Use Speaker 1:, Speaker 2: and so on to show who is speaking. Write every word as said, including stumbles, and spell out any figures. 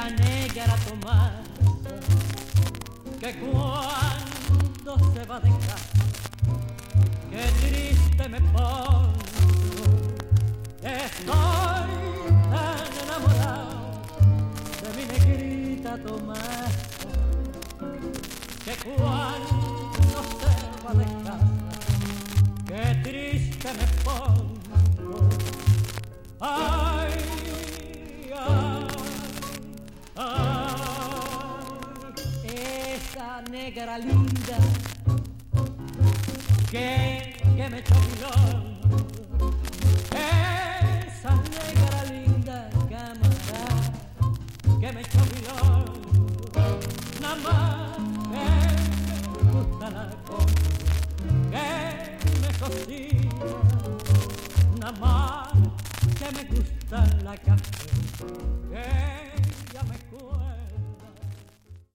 Speaker 1: esa negra Tomasa que cuando se va de casa, qué triste me pongo. Estoy tan enamorado de mi negrita Tomasa que cuando se va de casa, qué triste me pongo. Ay, ay, ay, esa negra linda que, que me echó milón. Esa negra linda camarada que me echó milón. Nada más que me gusta la comida que me cocina, nada más que me gusta la café.